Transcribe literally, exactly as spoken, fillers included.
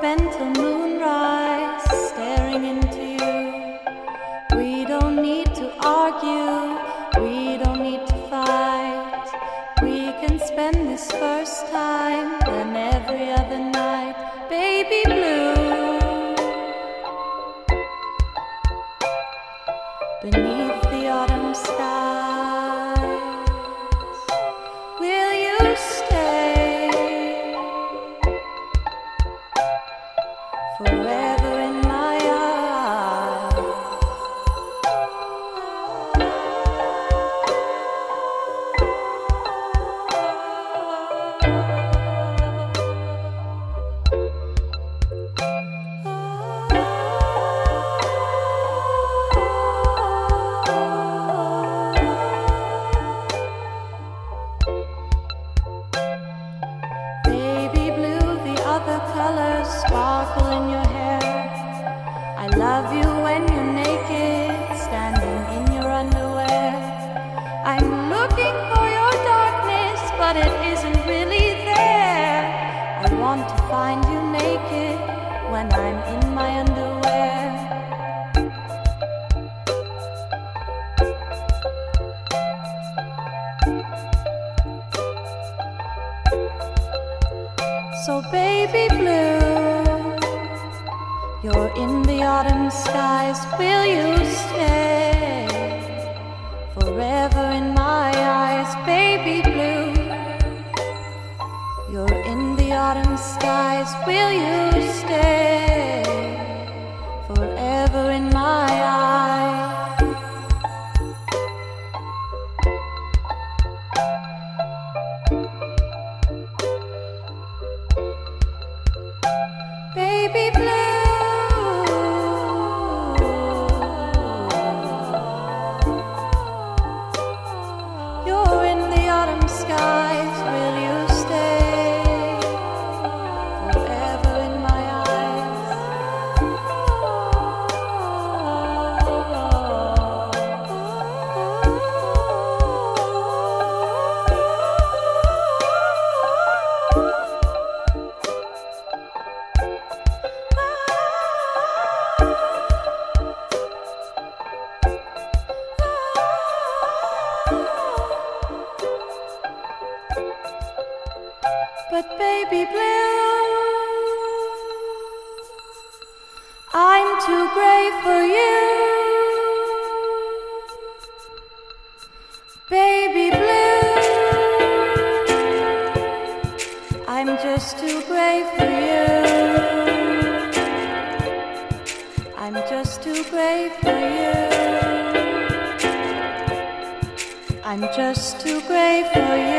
spend till moonrise staring into you. We don't need to argue, we don't need to fight. We can spend this first time and every other night, baby blue, beneath the autumn skies. Will you stay forever in my arms? Baby blue, the other colors sparkle in your hair. I love you when you're naked, standing in your underwear. I'm looking for your darkness, but it isn't really there. I want to find you naked when I'm in my underwear. So baby blue, you're in the autumn skies. Will you stay forever in my eyes? Baby blue, you're in the autumn skies. Will you stay forever in my eyes? Baby blue, you're in the autumn skies. Will you stay forever in my eyes? But baby blue, I'm too gray for you. Baby blue, I'm just too gray for you. I'm just too gray for you. I'm just too gray for you.